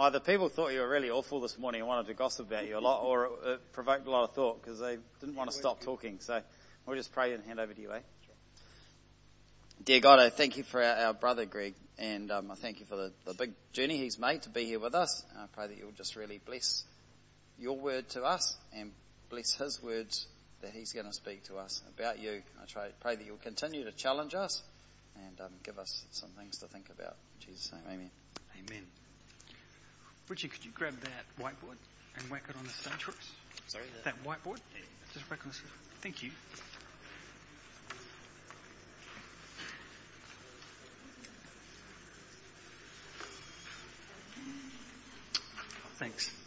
Either people thought you were really awful this morning and wanted to gossip about you a lot, or it provoked a lot of thought because they didn't want to stop talking. So we'll just pray and hand over to you, eh? Dear God, I thank you for our brother Greg, and I thank you for the big journey he's made to be here with us. I pray that you'll just really bless your word to us and bless his words that he's going to speak to us about you. I pray that you'll continue to challenge us and give us some things to think about. In Jesus' name, amen. Amen. Richie, could you grab that whiteboard and whack it on the stage for us? Sorry? That whiteboard? Just whack on the stage. Thank you. Thanks.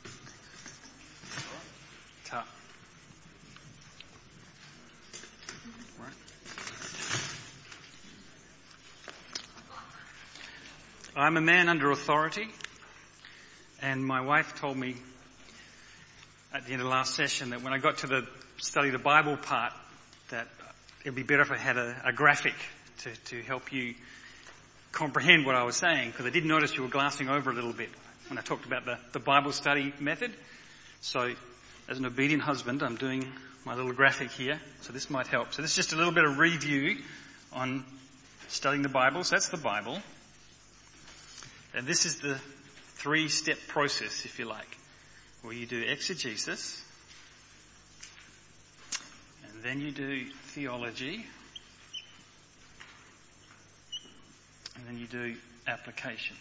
Ta. Right. I'm a man under authority, and my wife told me at the end of the last session that when I got to the study the Bible part, that it'd be better if I had a graphic to help you comprehend what I was saying, because I did notice you were glancing over a little bit when I talked about the Bible study method. So as an obedient husband, I'm doing my little graphic here, so this might help. So this is just a little bit of review on studying the Bible. So that's the Bible. And this is the 3-step process, if you like, where you do exegesis, and then you do theology, and then you do application.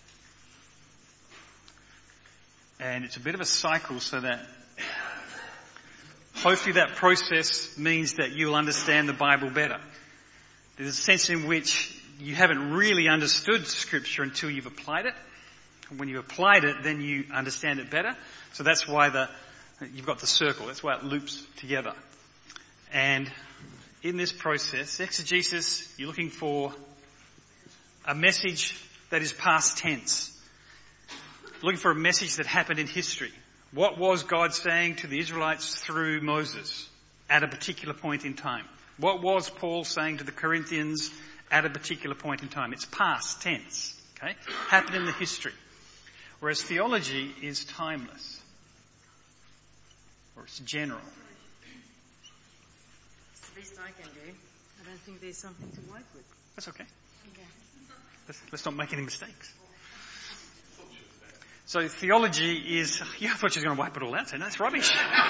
And it's a bit of a cycle, so that hopefully that process means that you'll understand the Bible better. There's a sense in which you haven't really understood Scripture until you've applied it. And when you've applied it, then you understand it better. So that's why you've got the circle. That's why it loops together. And in this process, exegesis, you're looking for a message that is past tense. Looking for a message that happened in history. What was God saying to the Israelites through Moses at a particular point in time? What was Paul saying to the Corinthians at a particular point in time? It's past tense. Okay? Happened in the history. Whereas theology is timeless. Or it's general. It's the least I can do. I don't think there's something to work with. That's okay. Let's not make any mistakes. So theology is... Yeah, I thought she was going to wipe it all out. So that's rubbish.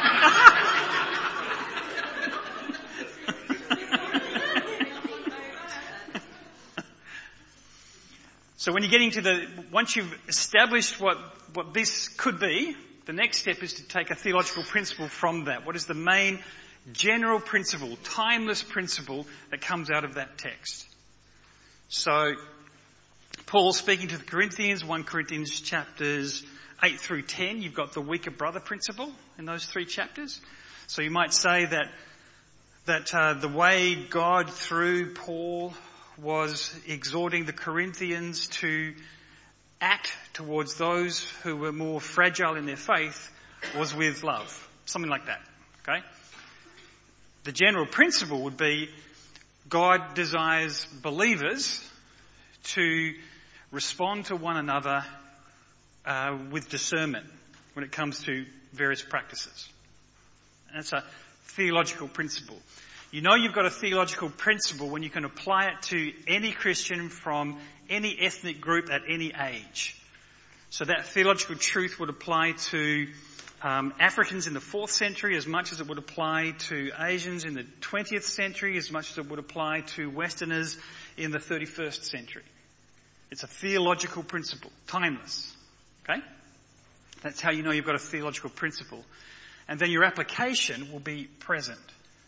So when you're getting to once you've established what this could be, the next step is to take a theological principle from that. What is the main general principle, timeless principle that comes out of that text? So Paul speaking to the Corinthians, 1 Corinthians chapters 8 through 10, you've got the weaker brother principle in those 3 chapters. So you might say that the way God through Paul was exhorting the Corinthians to act towards those who were more fragile in their faith was with love. Something like that. Okay? The general principle would be God desires believers to respond to one another with discernment when it comes to various practices. And that's a theological principle. You know you've got a theological principle when you can apply it to any Christian from any ethnic group at any age. So that theological truth would apply to Africans in the 4th century as much as it would apply to Asians in the 20th century, as much as it would apply to Westerners in the 31st century. It's a theological principle, timeless. Okay? That's how you know you've got a theological principle. And then your application will be present.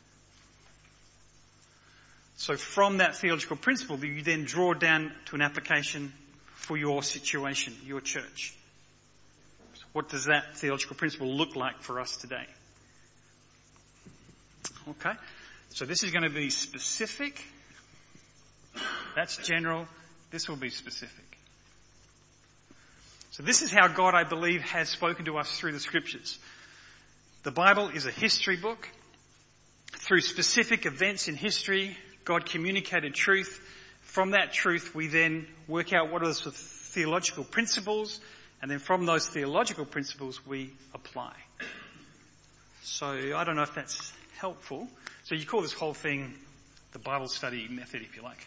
So from that theological principle, you then draw down to an application for your situation, your church. So what does that theological principle look like for us today? Okay, so this is going to be specific. That's general. This will be specific. So this is how God, I believe, has spoken to us through the Scriptures. The Bible is a history book. Through specific events in history, God communicated truth. From that truth, we then work out what are the theological principles And then from those theological principles, we apply. So I don't know if that's helpful. So you call this whole thing the Bible study method, if you like.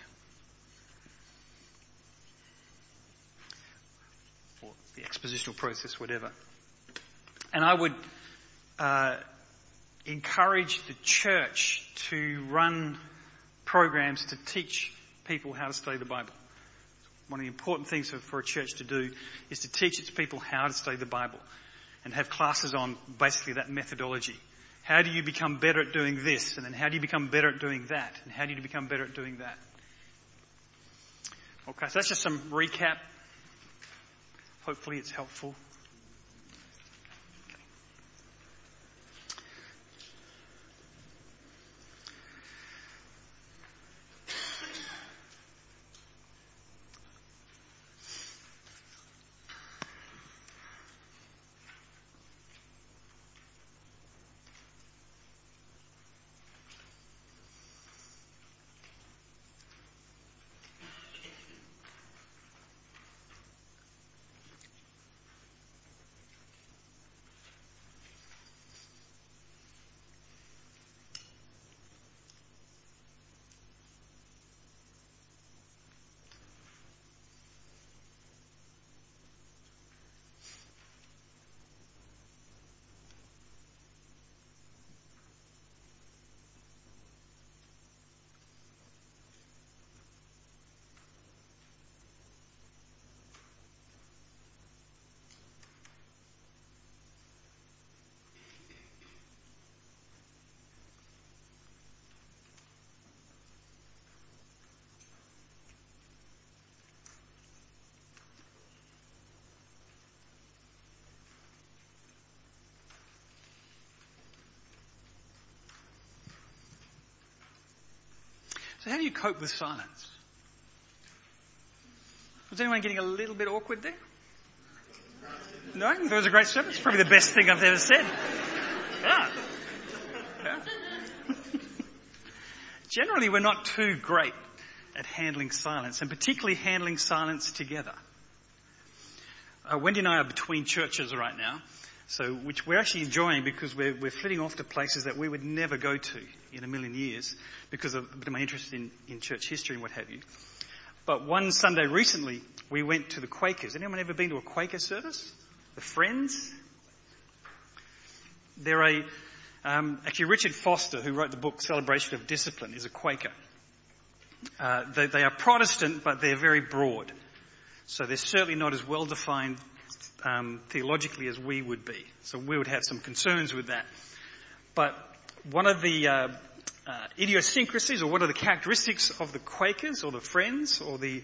Or the expositional process, whatever. And I would encourage the church to run programs to teach people how to study the Bible. One of the important things for a church to do is to teach its people how to study the Bible and have classes on basically that methodology. How do you become better at doing this? And then how do you become better at doing that? And how do you become better at doing that? Okay, so that's just some recap. Hopefully it's helpful. So how do you cope with silence? Was anyone getting a little bit awkward there? No? That was a great service. It's probably the best thing I've ever said. Yeah. Generally, we're not too great at handling silence, and particularly handling silence together. Wendy and I are between churches right now, so which we're actually enjoying because we're flitting off to places that we would never go to in a million years because of a bit of my interest in church history and what have you. But one Sunday recently, we went to the Quakers. Anyone ever been to a Quaker service? The Friends? They're actually Richard Foster, who wrote the book Celebration of Discipline, is a Quaker. They are Protestant, but they're very broad. So they're certainly not as well defined theologically as we would be. So we would have some concerns with that. But one of the idiosyncrasies, or one of the characteristics of the Quakers, or the Friends, or the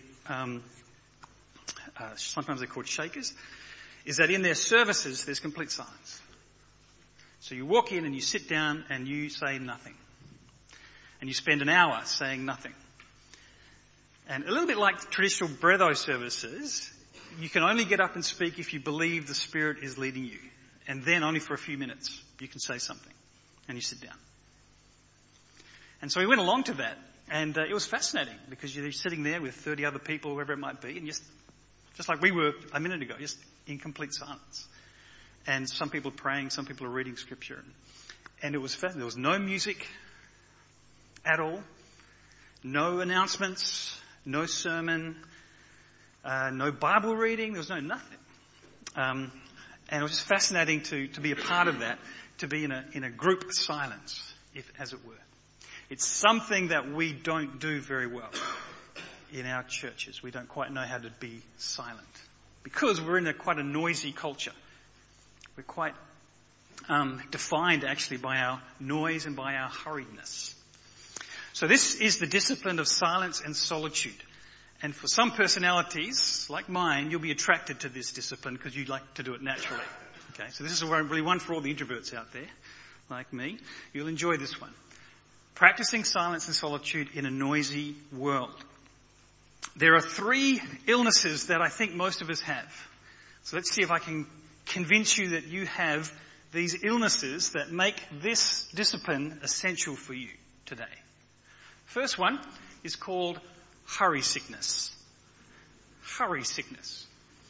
sometimes they're called Shakers, is that in their services there's complete silence. So you walk in and you sit down and you say nothing. And you spend an hour saying nothing. And a little bit like traditional Bretho services, you can only get up and speak if you believe the Spirit is leading you. And then only for a few minutes you can say something. And you sit down. And so we went along to that. And it was fascinating because you're sitting there with 30 other people, whoever it might be, and just like we were a minute ago, just in complete silence. And some people are praying, some people are reading scripture. And it was fascinating. There was no music at all. No announcements. No sermon. No Bible reading. There was no nothing. And it was just fascinating to be a part of that, to be in a group silence, as it were. It's something that we don't do very well in our churches. We don't quite know how to be silent because we're in quite a noisy culture. We're quite defined actually by our noise and by our hurriedness. So this is the discipline of silence and solitude. And for some personalities, like mine, you'll be attracted to this discipline because you like to do it naturally. Okay, so this is really one for all the introverts out there, like me. You'll enjoy this one. Practicing silence and solitude in a noisy world. There are 3 illnesses that I think most of us have. So let's see if I can convince you that you have these illnesses that make this discipline essential for you today. First one is called hurry sickness. Hurry sickness.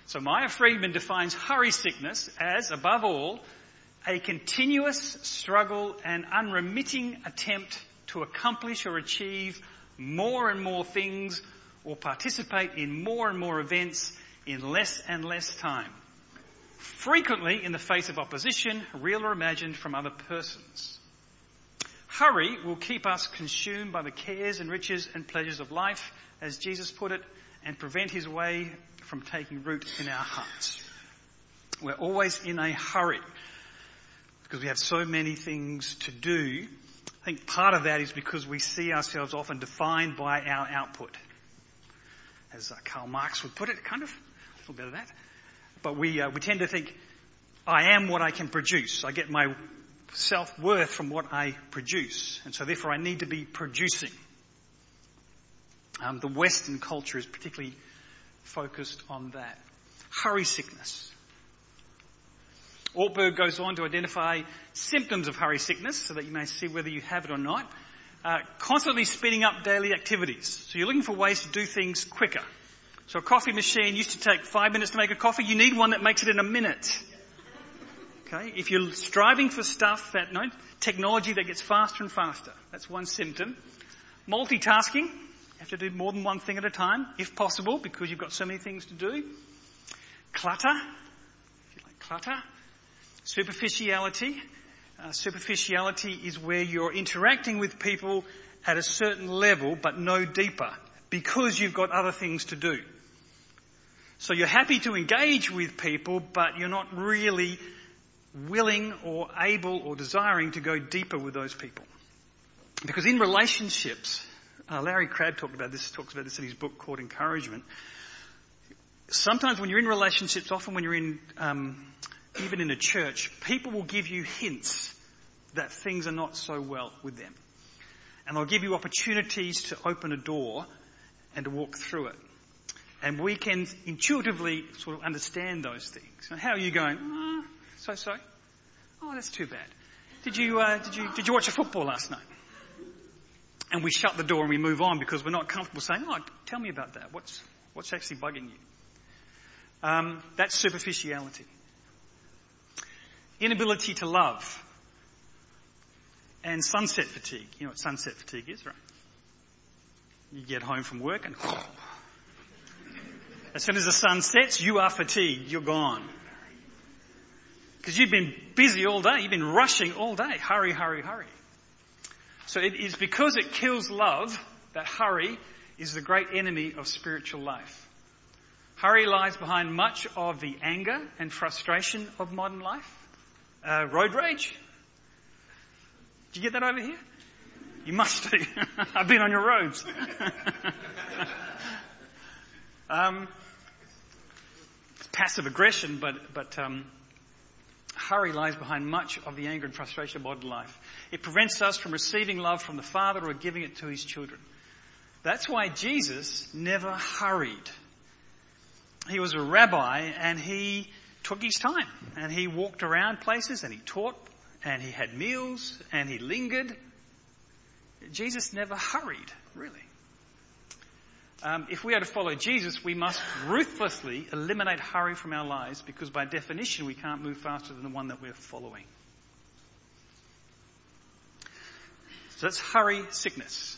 So Maya Friedman defines hurry sickness as, above all, a continuous struggle and unremitting attempt to accomplish or achieve more and more things or participate in more and more events in less and less time, frequently in the face of opposition, real or imagined, from other persons. Hurry will keep us consumed by the cares and riches and pleasures of life, as Jesus put it, and prevent his way from taking root in our hearts. We're always in a hurry because we have so many things to do. I think part of that is because we see ourselves often defined by our output. As Karl Marx would put it, kind of, a little bit of that. But we tend to think, I am what I can produce. I get my self-worth from what I produce. And so therefore I need to be producing. The Western culture is particularly focused on that. Hurry sickness. Ortberg goes on to identify symptoms of hurry sickness so that you may see whether you have it or not. Constantly speeding up daily activities. So you're looking for ways to do things quicker. So a coffee machine used to take 5 minutes to make a coffee. You need one that makes it in a minute. Okay? If you're striving for stuff technology that gets faster and faster. That's one symptom. Multitasking. You have to do more than one thing at a time, if possible, because you've got so many things to do. Clutter. If you like clutter. Superficiality. Superficiality is where you're interacting with people at a certain level but no deeper because you've got other things to do. So you're happy to engage with people but you're not really willing or able or desiring to go deeper with those people. Because in relationships, Larry Crabb talks about this in his book called Encouragement. Sometimes when you're in relationships, often when you're in even in a church, people will give you hints that things are not so well with them. And they'll give you opportunities to open a door and to walk through it. And we can intuitively sort of understand those things. So how are you going? So? Oh, that's too bad. Did you watch a football last night? And we shut the door and we move on because we're not comfortable saying, oh, tell me about that. What's actually bugging you? That's superficiality. Inability to love. And sunset fatigue. You know what sunset fatigue is, right? You get home from work and as soon as the sun sets, you are fatigued. You're gone. Because you've been busy all day. You've been rushing all day. Hurry, hurry, hurry. So it is because it kills love that hurry is the great enemy of spiritual life. Hurry lies behind much of the anger and frustration of modern life. Road rage. Did you get that over here? You must do. I've been on your roads. It's passive aggression, but hurry lies behind much of the anger and frustration of modern life. It prevents us from receiving love from the Father or giving it to his children. That's why Jesus never hurried. He was a rabbi and he took his time and he walked around places and he taught and he had meals and he lingered. Jesus never hurried, really. If we are to follow Jesus, we must ruthlessly eliminate hurry from our lives because by definition we can't move faster than the one that we're following. So that's hurry sickness.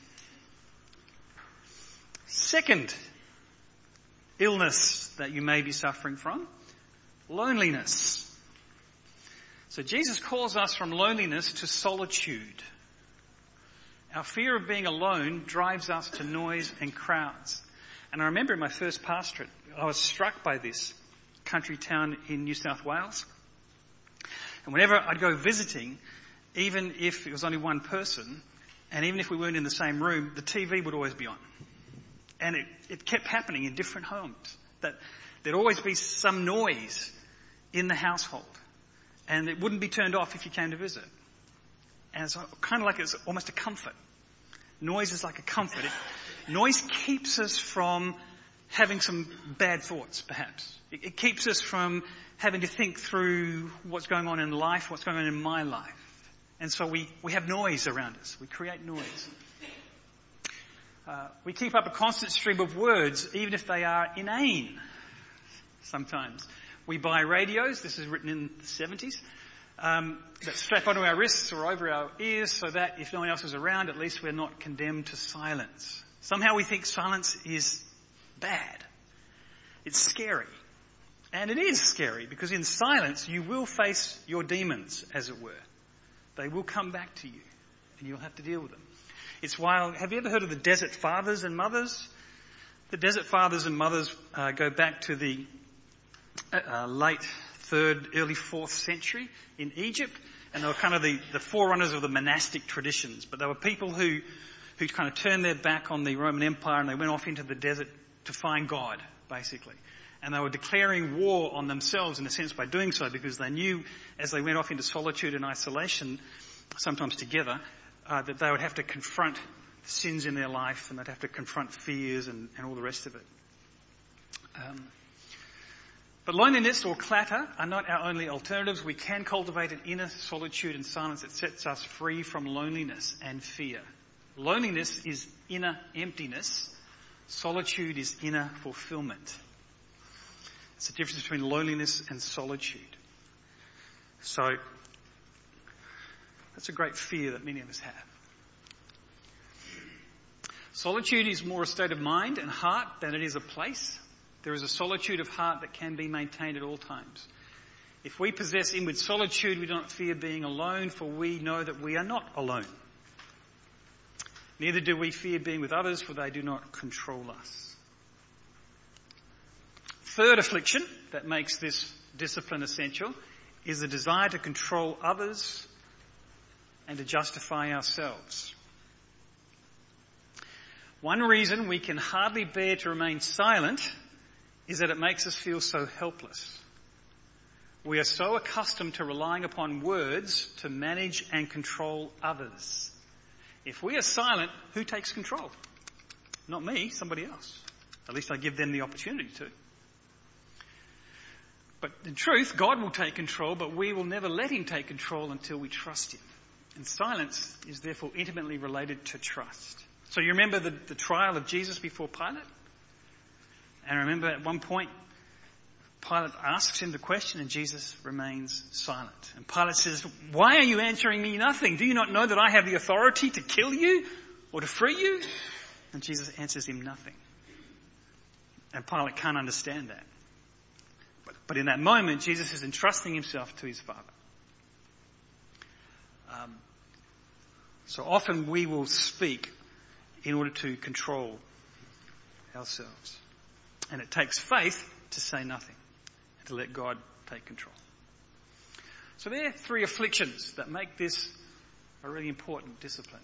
Second illness that you may be suffering from, loneliness. So Jesus calls us from loneliness to solitude. Our fear of being alone drives us to noise and crowds. And I remember in my first pastorate, I was struck by this country town in New South Wales. And whenever I'd go visiting, even if it was only one person, and even if we weren't in the same room, the TV would always be on. And it kept happening in different homes. That there'd always be some noise in the household. And it wouldn't be turned off if you came to visit. And it's kind of like it's almost a comfort. Noise is like a comfort. Noise keeps us from having some bad thoughts, perhaps. It keeps us from having to think through what's going on in life, what's going on in my life. And so we have noise around us. We create noise. We keep up a constant stream of words, even if they are inane. sometimes. We buy radios, this is written in the 70s, that strap onto our wrists or over our ears so that if no one else is around, at least we're not condemned to silence. Somehow we think silence is bad. It's scary. And it is scary because in silence you will face your demons, as it were. They will come back to you and you'll have to deal with them. It's why, have you ever heard of the desert fathers and mothers? The desert fathers and mothers go back to the late 3rd, early 4th century in Egypt, and they were kind of the forerunners of the monastic traditions. But they were people who kind of turned their back on the Roman Empire and they went off into the desert to find God, basically. And they were declaring war on themselves in a sense by doing so, because they knew as they went off into solitude and isolation, sometimes together, that they would have to confront sins in their life and they'd have to confront fears and all the rest of it. But loneliness or clutter are not our only alternatives. We can cultivate an inner solitude and silence that sets us free from loneliness and fear. Loneliness is inner emptiness. Solitude is inner fulfillment. It's the difference between loneliness and solitude. So, that's a great fear that many of us have. Solitude is more a state of mind and heart than it is a place. There is a solitude of heart that can be maintained at all times. If we possess inward solitude, we do not fear being alone, for we know that we are not alone. Neither do we fear being with others, for they do not control us. Third affliction that makes this discipline essential is the desire to control others and to justify ourselves. One reason we can hardly bear to remain silent is that it makes us feel so helpless. We are so accustomed to relying upon words to manage and control others. If we are silent, who takes control? Not me, somebody else. At least I give them the opportunity to. But in truth, God will take control, but we will never let him take control until we trust him. And silence is therefore intimately related to trust. So you remember the trial of Jesus before Pilate? And remember at one point, Pilate asks him the question and Jesus remains silent. And Pilate says, "Why are you answering me nothing? Do you not know that I have the authority to kill you or to free you?" And Jesus answers him nothing. And Pilate can't understand that. But in that moment, Jesus is entrusting himself to his Father. So often we will speak in order to control ourselves. And it takes faith to say nothing and to let God take control. So there are 3 afflictions that make this a really important discipline.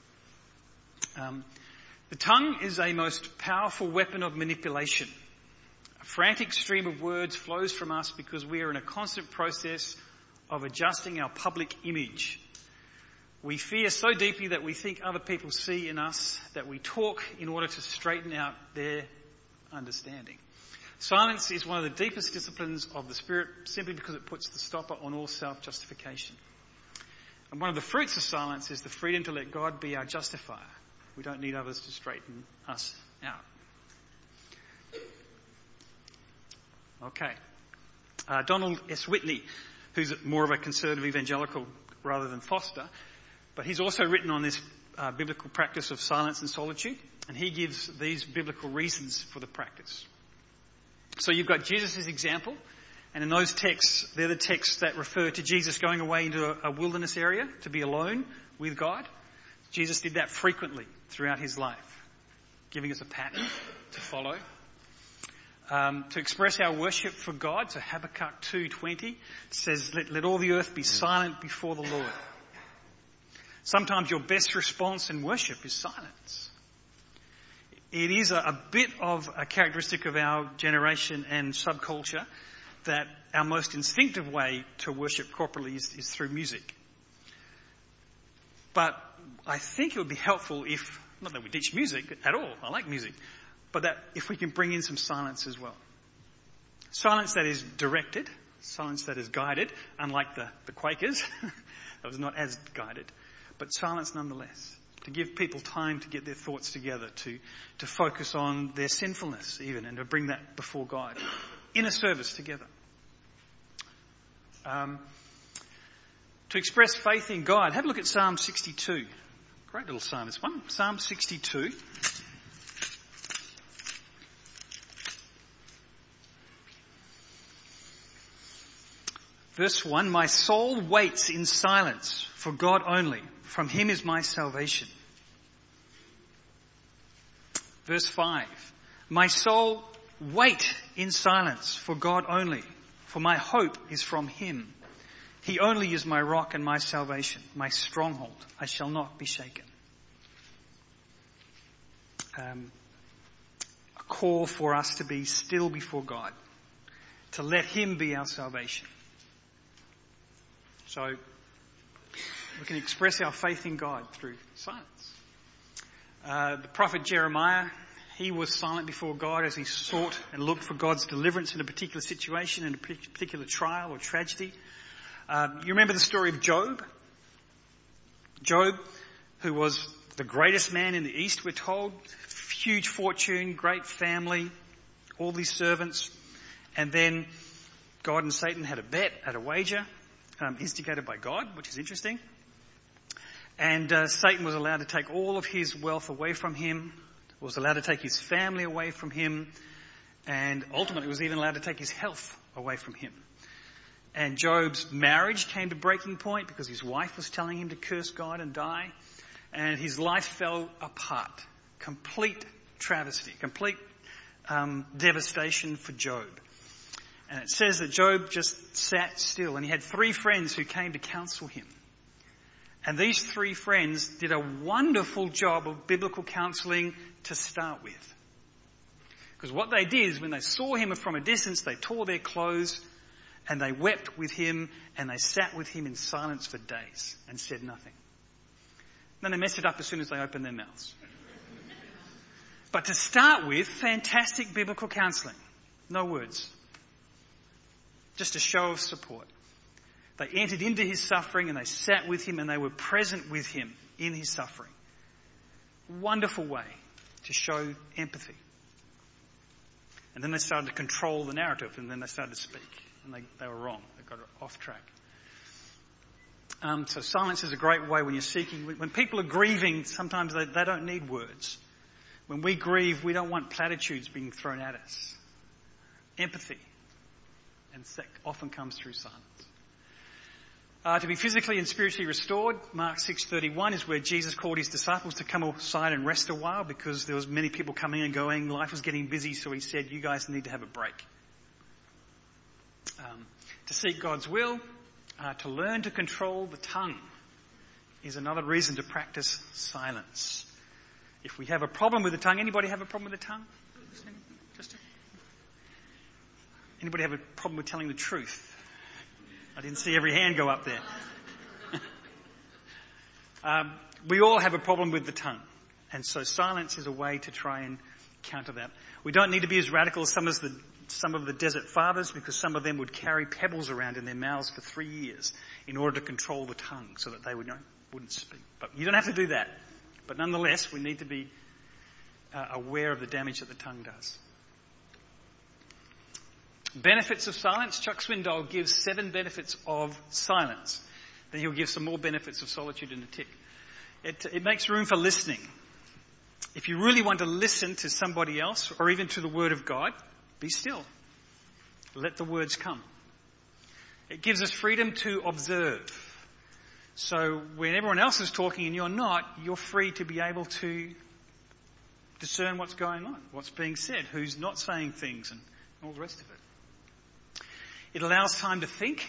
The tongue is a most powerful weapon of manipulation. A frantic stream of words flows from us because we are in a constant process of adjusting our public image. We fear so deeply that we think other people see in us that we talk in order to straighten out their understanding. Silence is one of the deepest disciplines of the Spirit simply because it puts the stopper on all self-justification. And one of the fruits of silence is the freedom to let God be our justifier. We don't need others to straighten us out. Okay. Donald S. Whitney, who's more of a conservative evangelical rather than Foster, but he's also written on this biblical practice of silence and solitude, and he gives these biblical reasons for the practice. So you've got Jesus' example, and in those texts, they're the texts that refer to Jesus going away into a wilderness area to be alone with God. Jesus did that frequently throughout his life, giving us a pattern to follow. To express our worship for God, so Habakkuk 2:20 says, let all the earth be silent before the Lord. Sometimes your best response in worship is silence. It is a bit of a characteristic of our generation and subculture that our most instinctive way to worship corporately is through music. But I think it would be helpful if, not that we teach music at all, I like music, but that if we can bring in some silence as well. Silence that is directed, silence that is guided, unlike the Quakers, that was not as guided, but silence nonetheless. To give people time to get their thoughts together, to focus on their sinfulness even, and to bring that before God. in a service together. To express faith in God, have a look at Psalm 62. Great little psalm, this one. Psalm 62. Verse 1, my soul waits in silence for God only. From him is my salvation. Verse 5, my soul wait in silence for God only, for my hope is from him. He only is my rock and my salvation, my stronghold. I shall not be shaken. A call for us to be still before God, to let him be our salvation. So we can express our faith in God through silence. The prophet Jeremiah, he was silent before God as he sought and looked for God's deliverance in a particular situation, in a particular trial or tragedy. You remember the story of Job? Job, who was the greatest man in the East, we're told. Huge fortune, great family, all these servants. And then God and Satan had a bet, had a wager, instigated by God, which is interesting. And Satan was allowed to take all of his wealth away from him, was allowed to take his family away from him, and ultimately was even allowed to take his health away from him. And Job's marriage came to breaking point because his wife was telling him to curse God and die. And his life fell apart. Complete travesty, complete devastation for Job. And it says that Job just sat still, and he had 3 friends who came to counsel him. And these 3 friends did a wonderful job of biblical counselling to start with. Because what they did is when they saw him from a distance, they tore their clothes and they wept with him and they sat with him in silence for days and said nothing. Then they messed it up as soon as they opened their mouths. But to start with, fantastic biblical counselling. No words. Just a show of support. They entered into his suffering and they sat with him and they were present with him in his suffering. Wonderful way to show empathy. And then they started to control the narrative and then they started to speak. And they were wrong. They got off track. So silence is a great way when you're seeking. When people are grieving, sometimes they don't need words. When we grieve, we don't want platitudes being thrown at us. Empathy. And that often comes through silence. To be physically and spiritually restored, Mark 6:31 is where Jesus called his disciples to come aside and rest a while because there was many people coming and going. Life was getting busy, so he said, you guys need to have a break. To seek God's will, to learn to control the tongue is another reason to practice silence. If we have a problem with the tongue, anybody have a problem with the tongue? Anybody have a problem with telling the truth? I didn't see every hand go up there. We all have a problem with the tongue. And so silence is a way to try and counter that. We don't need to be as radical as some of the desert fathers because some of them would carry pebbles around in their mouths for 3 years in order to control the tongue so that they wouldn't speak. But you don't have to do that. But nonetheless, we need to be aware of the damage that the tongue does. Benefits of silence. Chuck Swindoll gives 7 benefits of silence. Then he'll give some more benefits of solitude in a tick. It makes room for listening. If you really want to listen to somebody else or even to the Word of God, be still. Let the words come. It gives us freedom to observe. So when everyone else is talking and you're not, you're free to be able to discern what's going on, what's being said, who's not saying things and all the rest of it. It allows time to think.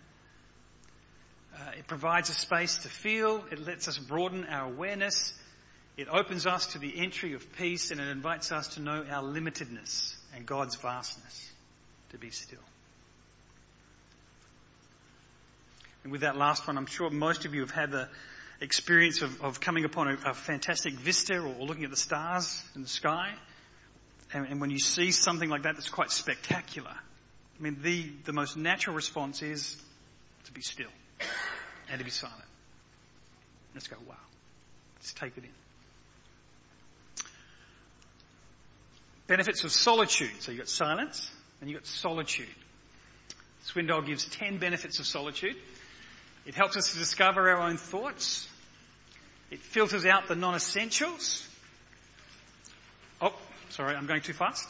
It provides a space to feel. It lets us broaden our awareness. It opens us to the entry of peace and it invites us to know our limitedness and God's vastness, to be still. And with that last one, I'm sure most of you have had the experience of coming upon a fantastic vista or looking at the stars in the sky. And when you see something like that that's quite spectacular, I mean, the most natural response is to be still and to be silent. Let's go, wow. Let's take it in. Benefits of solitude. So you've got silence. And you've got solitude. Swindoll gives 10 benefits of solitude. It helps us to discover our own thoughts. It filters out the non-essentials. Oh, sorry, I'm going too fast.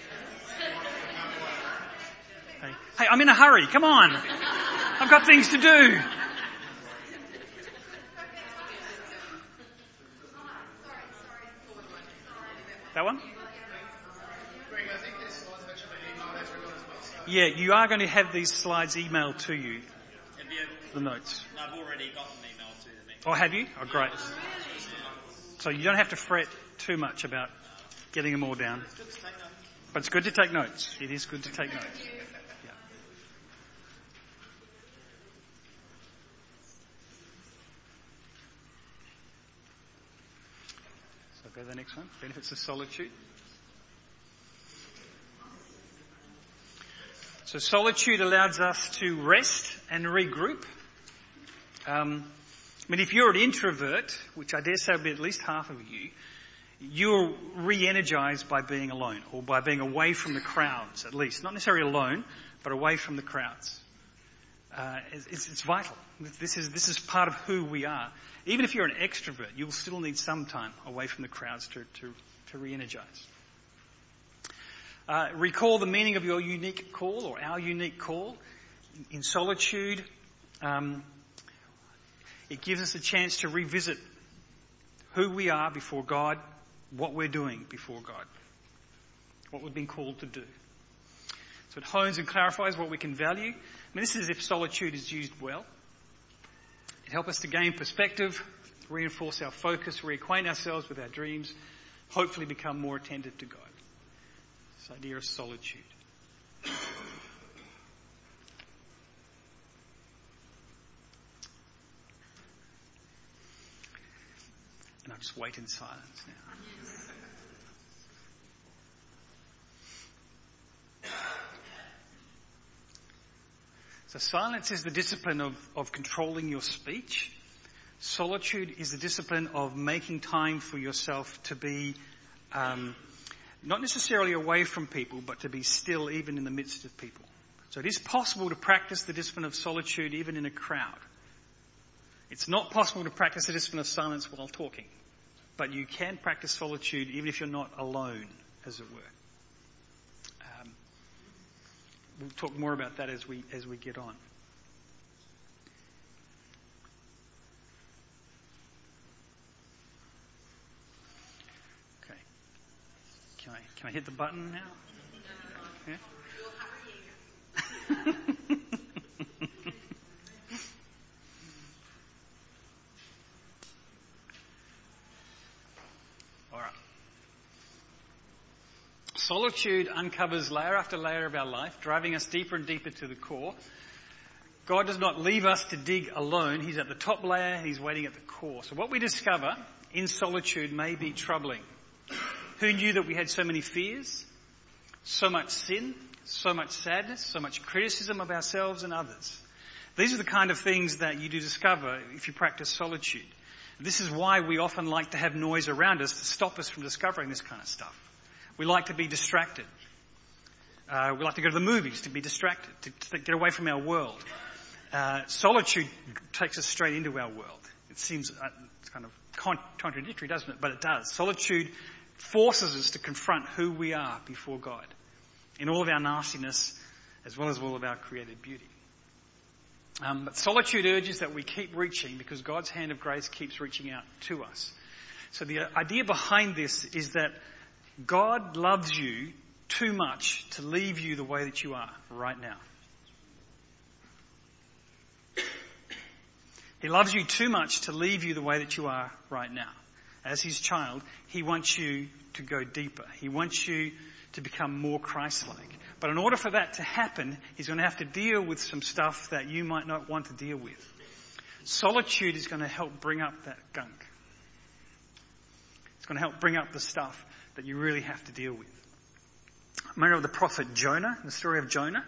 Hey, I'm in a hurry. Come on. I've got things to do. That one? Yeah, you are going to have these slides emailed to you. The notes. I've already got an email to them. Oh, have you? Oh, great. So you don't have to fret too much about getting them all down. But it's good to take notes. It is good to take notes. Yeah. So go to the next one. Benefits of solitude. So solitude allows us to rest and regroup. If you're an introvert, which I dare say will be at least half of you, you're re-energized by being alone, or by being away from the crowds, at least. Not necessarily alone, but away from the crowds. It's vital. This is part of who we are. Even if you're an extrovert, you'll still need some time away from the crowds to re-energize. Recall the meaning of your unique call, or our unique call. In solitude, it gives us a chance to revisit who we are before God, what we're doing before God, what we've been called to do. So it hones and clarifies what we can value. This is if solitude is used well. It helps us to gain perspective, reinforce our focus, reacquaint ourselves with our dreams, hopefully become more attentive to God. This idea of solitude. And I'll just wait in silence now. So silence is the discipline of controlling your speech. Solitude is the discipline of making time for yourself to be not necessarily away from people, but to be still even in the midst of people. So it is possible to practice the discipline of solitude even in a crowd. It's not possible to practice the discipline of silence while talking, but you can practice solitude even if you're not alone, as it were. We'll talk more about that as we get on. Okay. Can I hit the button now? Yeah? All right. Solitude uncovers layer after layer of our life, driving us deeper and deeper to the core. God does not leave us to dig alone. He's at the top layer, He's waiting at the core. So what we discover in solitude may be troubling. Who knew that we had so many fears, so much sin, so much sadness, so much criticism of ourselves and others? These are the kind of things that you do discover if you practice solitude. This is why we often like to have noise around us to stop us from discovering this kind of stuff. We like to be distracted. We like to go to the movies to be distracted, to get away from our world. Solitude takes us straight into our world. It seems it's kind of contradictory, doesn't it? But it does. Solitude forces us to confront who we are before God in all of our nastiness as well as all of our created beauty. But solitude urges that we keep reaching because God's hand of grace keeps reaching out to us. So the idea behind this is that God loves you too much to leave you the way that you are right now. He loves you too much to leave you the way that you are right now. As His child, He wants you to go deeper. He wants you to become more Christ-like. But in order for that to happen, He's going to have to deal with some stuff that you might not want to deal with. Solitude is going to help bring up that gunk. It's going to help bring up the stuff that you really have to deal with. Remember the prophet Jonah, the story of Jonah?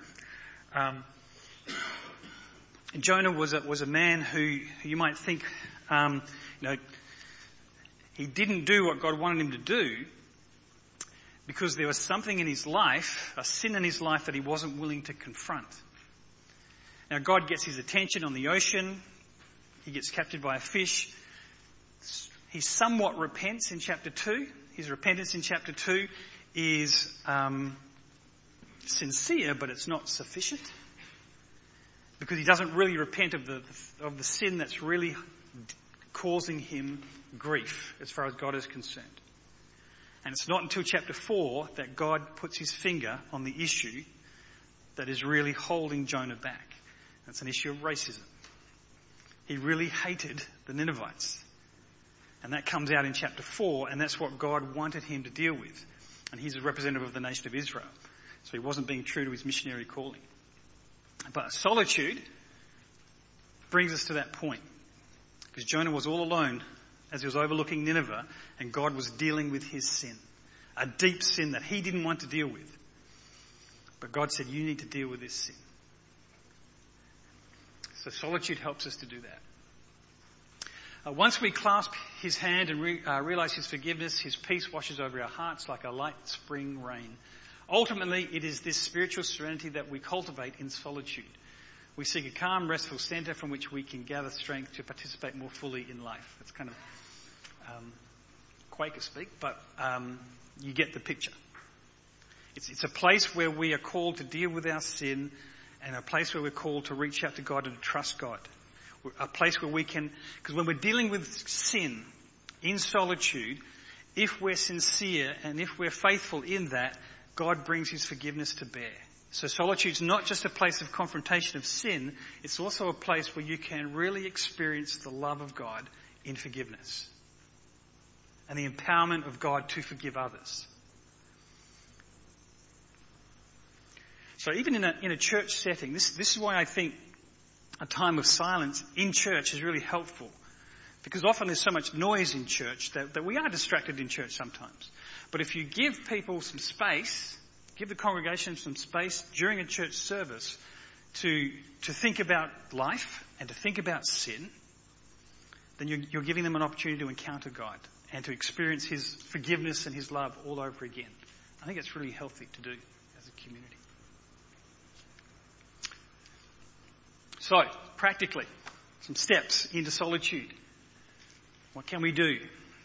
Jonah was a man who you might think, he didn't do what God wanted him to do because there was something in his life, a sin in his life that he wasn't willing to confront. Now God gets his attention on the ocean. He gets captured by a fish. He somewhat repents in chapter 2. His repentance in chapter 2 is sincere, but it's not sufficient, because he doesn't really repent of the sin that's really causing him grief as far as God is concerned. And it's not until chapter 4 that God puts his finger on the issue that is really holding Jonah back. It's an issue of racism. He really hated the Ninevites. And that comes out in chapter 4, and that's what God wanted him to deal with. And he's a representative of the nation of Israel. So he wasn't being true to his missionary calling. But solitude brings us to that point. Because Jonah was all alone as he was overlooking Nineveh, and God was dealing with his sin. A deep sin that he didn't want to deal with. But God said, you need to deal with this sin. So solitude helps us to do that. Once we clasp his hand and realize his forgiveness, his peace washes over our hearts like a light spring rain. Ultimately, it is this spiritual serenity that we cultivate in solitude. We seek a calm, restful centre from which we can gather strength to participate more fully in life. It's kind of Quaker speak, but you get the picture. It's a place where we are called to deal with our sin, and a place where we're called to reach out to God and to trust God. A place where we can, because when we're dealing with sin in solitude, if we're sincere and if we're faithful in that, God brings his forgiveness to bear. So solitude's not just a place of confrontation of sin, it's also a place where you can really experience the love of God in forgiveness and the empowerment of God to forgive others. So even in a church setting, this is why I think a time of silence in church is really helpful. Because often there's so much noise in church that we are distracted in church sometimes. But if you give people some space, give the congregation some space during a church service to think about life and to think about sin, then you're giving them an opportunity to encounter God and to experience his forgiveness and his love all over again. I think it's really healthy to do as a community. So, practically, some steps into solitude. What can we do?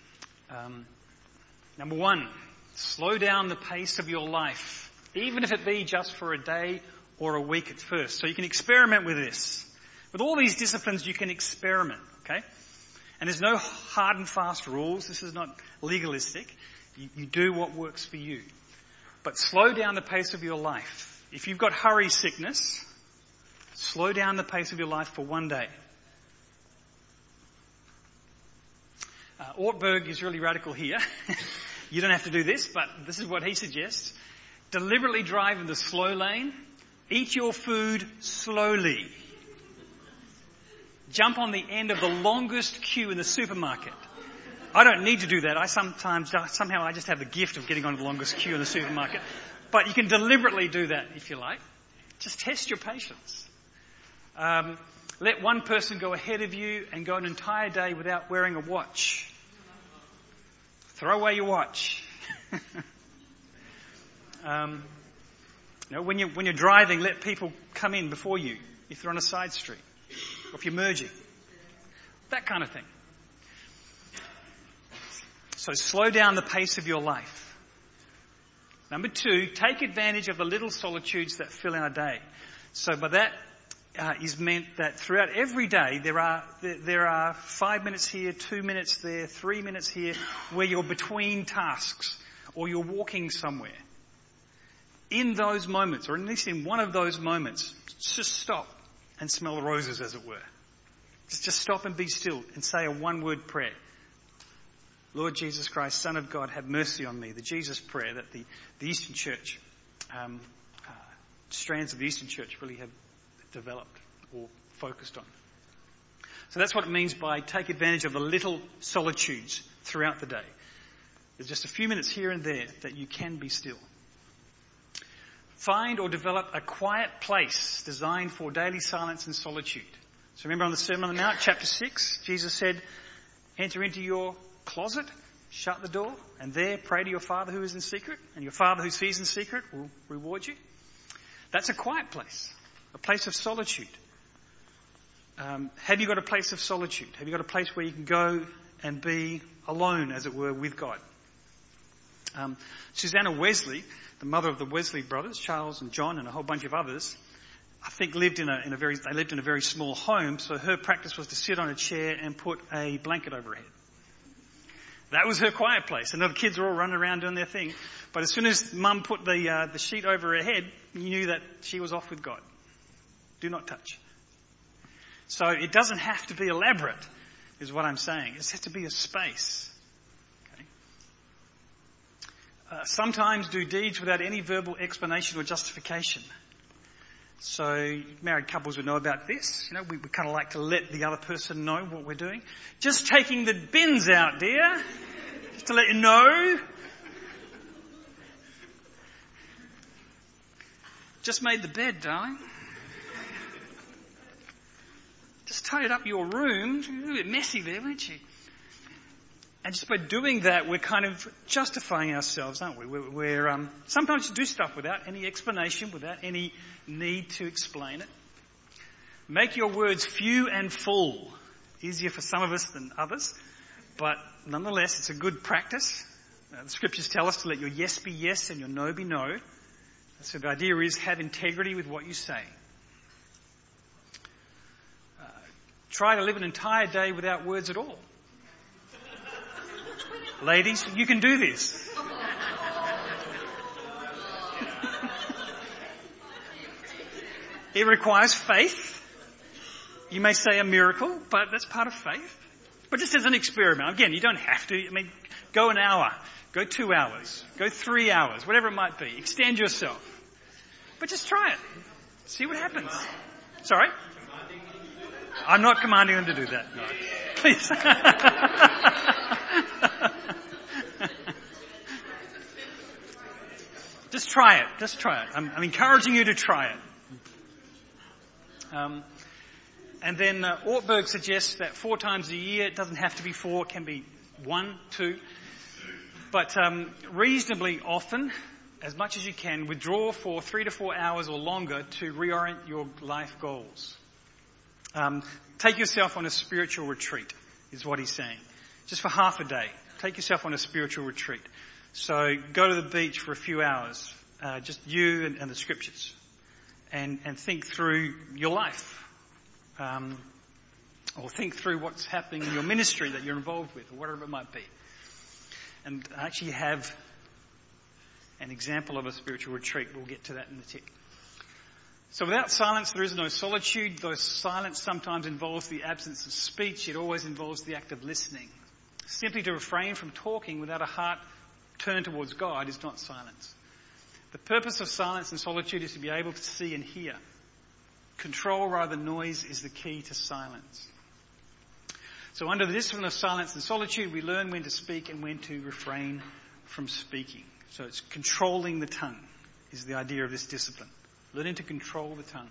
Number one, slow down the pace of your life, even if it be just for a day or a week at first. So you can experiment with this. With all these disciplines, you can experiment, okay? And there's no hard and fast rules. This is not legalistic. You do what works for you. But slow down the pace of your life. If you've got hurry sickness, slow down the pace of your life for one day. Ortberg is really radical here. You don't have to do this, but this is what he suggests. Deliberately drive in the slow lane. Eat your food slowly. Jump on the end of the longest queue in the supermarket. I don't need to do that. Somehow I just have the gift of getting on the longest queue in the supermarket. But you can deliberately do that if you like. Just test your patience. Let one person go ahead of you and go an entire day without wearing a watch. Throw away your watch. When you're driving, let people come in before you if they're on a side street, or if you're merging. That kind of thing. So slow down the pace of your life. Number two, take advantage of the little solitudes that fill our day. So by that is meant that throughout every day there are 5 minutes here, 2 minutes there, 3 minutes here, where you're between tasks or you're walking somewhere. In those moments, or at least in one of those moments, just stop and smell the roses, as it were. Just stop and be still and say a one-word prayer. Lord Jesus Christ, Son of God, have mercy on me. The Jesus prayer that the Eastern Church, strands of the Eastern Church really have developed or focused on. So that's what it means by take advantage of the little solitudes throughout the day. There's just a few minutes here and there that you can be still. Find or develop a quiet place designed for daily silence and solitude. So remember on the Sermon on the Mount, chapter 6, Jesus said, enter into your closet, Shut the door and there pray to your Father who is in secret, and your Father who sees in secret will reward you. That's a quiet place, a place of solitude. Have you got a place of solitude? Have you got a place where you can go and be alone, as it were, with God? Susanna Wesley, the mother of the Wesley brothers, Charles and John and a whole bunch of others, I think lived in a very small home, so her practice was to sit on a chair and put a blanket over her head. That was her quiet place. And the kids were all running around doing their thing. But as soon as Mum put the sheet over her head, you knew that she was off with God. Do not touch. So it doesn't have to be elaborate, is what I'm saying. It has to be a space. Okay? Sometimes do deeds without any verbal explanation or justification. So married couples would know about this. You know, we kind of like to let the other person know what we're doing. Just taking the bins out, dear. Just to let you know. Just made the bed, darling. Just tidied up your room. A little bit messy there, weren't you? And just by doing that, we're kind of justifying ourselves, aren't we? We're sometimes you do stuff without any explanation, without any need to explain it. Make your words few and full. Easier for some of us than others, but nonetheless, it's a good practice. The scriptures tell us to let your yes be yes and your no be no. So the idea is have integrity with what you say. Try to live an entire day without words at all. Ladies, you can do this. It requires faith. You may say a miracle, but that's part of faith. But just as an experiment. Again, you don't have to. I mean, go an hour, go 2 hours, go 3 hours, whatever it might be. Extend yourself. But just try it. See what happens. Sorry? I'm not commanding them to do that. No. Please. Just try it. Just try it. I'm encouraging you to try it. And then Ortberg suggests that 4 times a year, it doesn't have to be 4, it can be 1, 2. But reasonably often, as much as you can, withdraw for 3 to 4 hours or longer to reorient your life goals. Take yourself on a spiritual retreat, is what he's saying. Just for half a day. Take yourself on a spiritual retreat. So go to the beach for a few hours, just you and the scriptures, and think through your life. Or think through what's happening in your ministry that you're involved with, or whatever it might be. And actually have an example of a spiritual retreat. We'll get to that in a tick. So without silence, there is no solitude. Though silence sometimes involves the absence of speech, it always involves the act of listening. Simply to refrain from talking without a heart turned towards God is not silence. The purpose of silence and solitude is to be able to see and hear. Control rather than noise is the key to silence. So under the discipline of silence and solitude, we learn when to speak and when to refrain from speaking. So it's controlling the tongue is the idea of this discipline. Learning to control the tongue.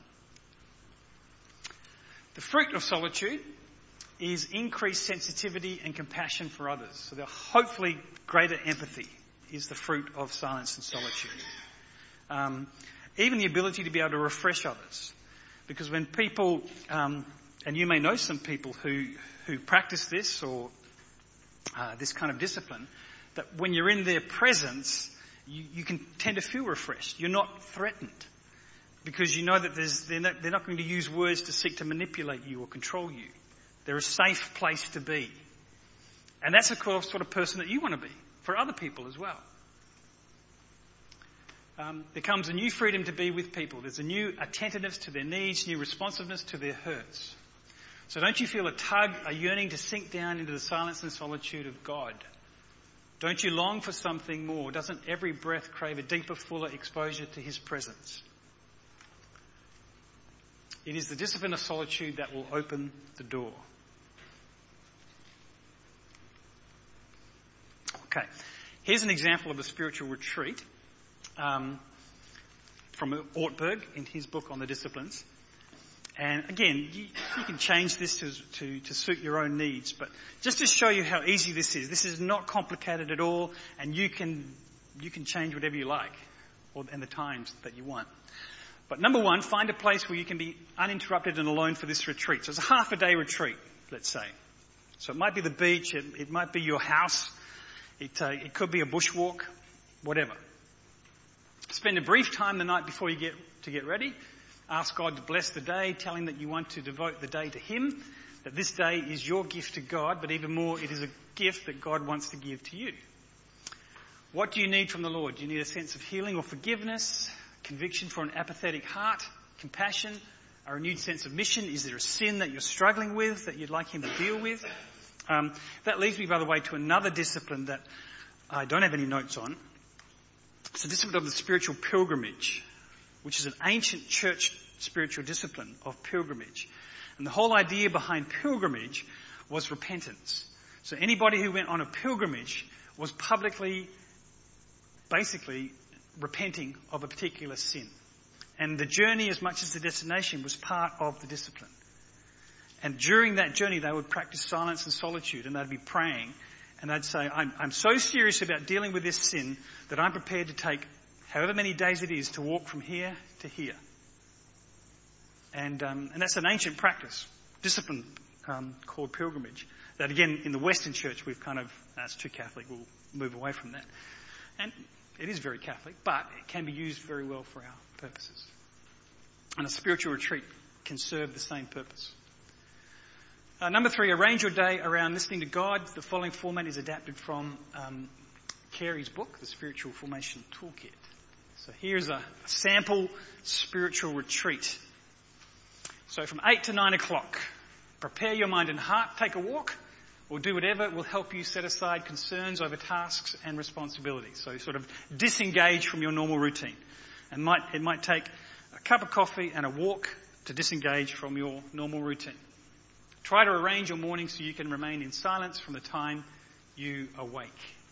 The fruit of solitude is increased sensitivity and compassion for others. So hopefully greater empathy is the fruit of silence and solitude. Even the ability to be able to refresh others. Because when people, and you may know some people who practice this or this kind of discipline, that when you're in their presence, you can tend to feel refreshed. You're not threatened. Because you know that they're not going to use words to seek to manipulate you or control you. They're a safe place to be. And that's the sort of person that you want to be for other people as well. There comes a new freedom to be with people. There's a new attentiveness to their needs, new responsiveness to their hurts. So don't you feel a tug, a yearning to sink down into the silence and solitude of God? Don't you long for something more? Doesn't every breath crave a deeper, fuller exposure to His presence? It is the discipline of solitude that will open the door. Okay, here's an example of a spiritual retreat from Ortberg in his book on the disciplines. And again, you can change this to suit your own needs, but just to show you how easy this is not complicated at all, and you can change whatever you like, and the times that you want. But number one, find a place where you can be uninterrupted and alone for this retreat. So it's a half a day retreat, let's say. So it might be the beach, it might be your house, it could be a bushwalk, whatever. Spend a brief time the night before you get ready. Ask God to bless the day. Tell him that you want to devote the day to him. That this day is your gift to God, but even more, it is a gift that God wants to give to you. What do you need from the Lord? Do you need a sense of healing or forgiveness? Conviction for an apathetic heart? Compassion? A renewed sense of mission? Is there a sin that you're struggling with that you'd like him to deal with? That leads me, by the way, to another discipline that I don't have any notes on. It's the discipline of the spiritual pilgrimage, which is an ancient church spiritual discipline of pilgrimage. And the whole idea behind pilgrimage was repentance. So anybody who went on a pilgrimage was publicly, basically, repenting of a particular sin. And the journey, as much as the destination, was part of the discipline. And during that journey, they would practice silence and solitude, and they'd be praying. And they'd say, I'm so serious about dealing with this sin that I'm prepared to take however many days it is to walk from here to here. And that's an ancient practice, discipline called pilgrimage. That again, in the Western church, we've that's too Catholic, we'll move away from that. And it is very Catholic, but it can be used very well for our purposes. And a spiritual retreat can serve the same purpose. Number 3, arrange your day around listening to God. The following format is adapted from Carey's book, The Spiritual Formation Toolkit. So here's a sample spiritual retreat. So from 8 to 9 o'clock, prepare your mind and heart, take a walk, or do whatever will help you set aside concerns over tasks and responsibilities. So sort of disengage from your normal routine. And it might take a cup of coffee and a walk to disengage from your normal routine. Try to arrange your morning so you can remain in silence from the time you awake.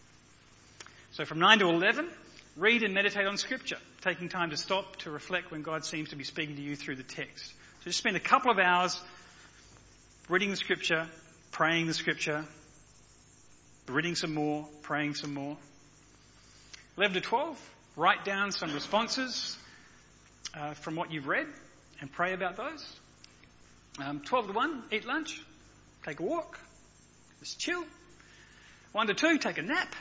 So from 9 to 11, read and meditate on Scripture, taking time to stop to reflect when God seems to be speaking to you through the text. So just spend a couple of hours reading the Scripture, praying the Scripture, reading some more, praying some more. 11 to 12, write down some responses from what you've read and pray about those. 12 to 1, eat lunch, take a walk, just chill. 1 to 2, take a nap.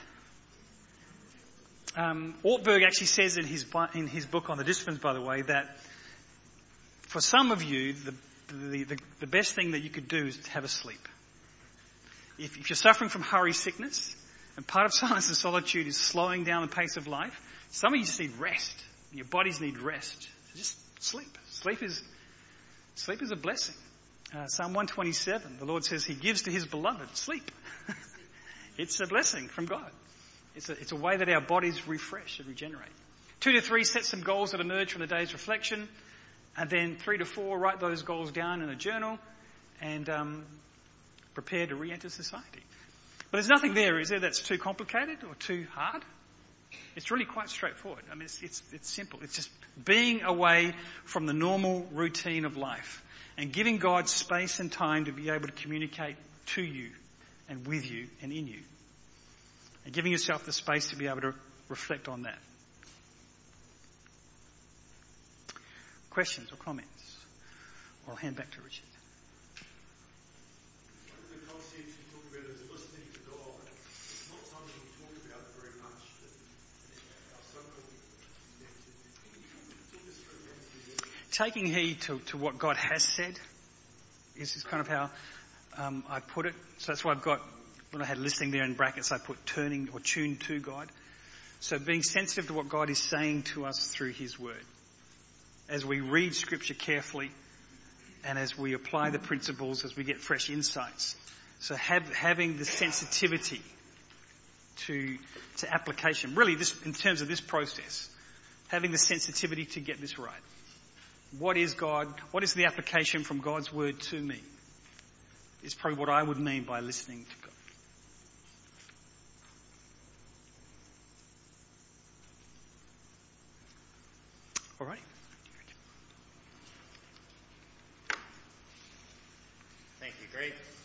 Ortberg actually says in his book on the disciplines, by the way, that for some of you, the best thing that you could do is to have a sleep. If you're suffering from hurry sickness, and part of silence and solitude is slowing down the pace of life, some of you just need rest. Your bodies need rest. So just sleep. Sleep is a blessing. Psalm 127, the Lord says he gives to his beloved sleep. It's a blessing from God. It's a way that our bodies refresh and regenerate. 2 to 3, set some goals that emerge from the day's reflection. And then 3 to 4, write those goals down in a journal and prepare to re-enter society. But there's nothing there, is there, that's too complicated or too hard? It's really quite straightforward. I mean, it's simple. It's just being away from the normal routine of life and giving God space and time to be able to communicate to you and with you and in you. And giving yourself the space to be able to reflect on that. Questions or comments? I'll hand back to Richard. The concept you talk about is listening to God. It's not something we talk about very much in our so-called connected. Can you talk us through how you do that? Taking heed to what God has said is kind of how I put it. So that's why I've got, when I had listening there in brackets, I put turning or tuned to God. So being sensitive to what God is saying to us through his word. As we read Scripture carefully and as we apply the principles, as we get fresh insights. So having the sensitivity to application. Really, in terms of this process, having the sensitivity to get this right. What is God? What is the application from God's word to me? Is probably what I would mean by listening to God. All right. Great.